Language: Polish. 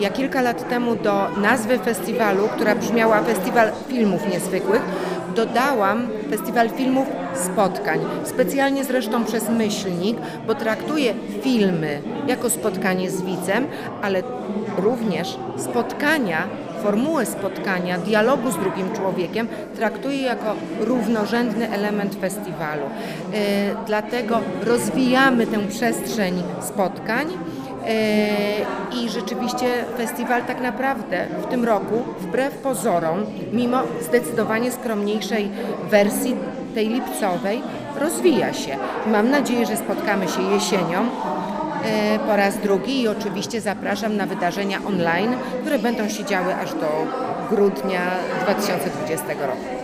Ja kilka lat temu do nazwy festiwalu, która brzmiała Festiwal Filmów Niezwykłych, dodałam Festiwal Filmów Spotkań. Specjalnie zresztą przez myślnik, bo traktuję filmy jako spotkanie z widzem, ale również spotkania, formułę spotkania, dialogu z drugim człowiekiem traktuję jako równorzędny element festiwalu. Dlatego rozwijamy tę przestrzeń spotkań. I rzeczywiście festiwal tak naprawdę w tym roku, wbrew pozorom, mimo zdecydowanie skromniejszej wersji, tej lipcowej, rozwija się. Mam nadzieję, że spotkamy się jesienią po raz drugi i oczywiście zapraszam na wydarzenia online, które będą się działy aż do grudnia 2020 roku.